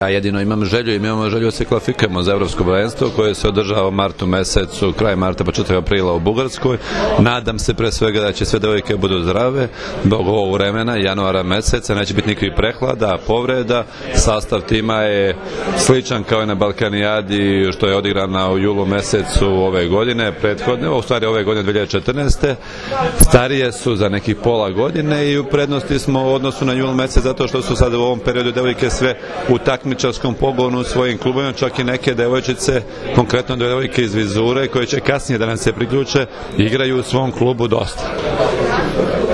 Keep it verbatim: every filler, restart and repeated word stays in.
Ja jedino imam želju i mi imamo želju da se kvalifikujemo za evropsko prvenstvo koje se održava u martu mesecu, kraj marta, početak aprila u Bugarskoj. Nadam se pre svega da će sve devojke budu zdrave, zbog ovog vremena, januara meseca, neće biti nikakvih prehlada, povreda. Sastav tima je sličan kao i na Balkanijadi što je odigrana u julu mesecu ove godine, prethodne, u stvari ove godine dve hiljade četrnaeste. Starije su za nekih pola godine i u prednosti smo u odnosu na jul mesec zato što su sad u ovom periodu devojke sve u takmičarskom pogonu u svojim klubovima, čak i neke devojčice, konkretno devojke iz Vizure koje će kasnije da nam se priključe, igraju u svom klubu dosta.